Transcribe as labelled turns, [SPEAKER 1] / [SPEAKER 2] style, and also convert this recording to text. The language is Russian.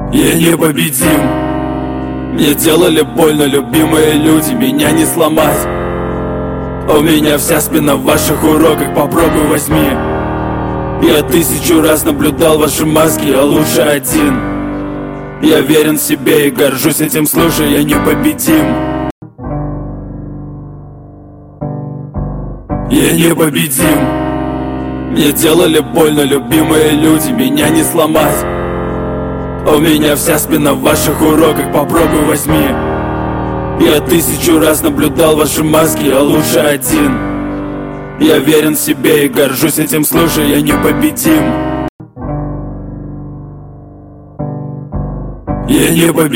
[SPEAKER 1] Я непобедим. Мне делали больно любимые люди, меня не сломать. У меня вся спина в ваших уроках, попробуй возьми. Я 1000 раз наблюдал ваши маски, а лучше один. Я верен себе и горжусь этим, слушай, я непобедим. Я непобедим. Мне делали больно любимые люди, меня не сломать. У меня вся спина в ваших уроках, попробуй возьми. Я 1000 раз наблюдал ваши маски, а лучше один. Я верен себе и горжусь этим, слушай, я непобедим. Я непобедим.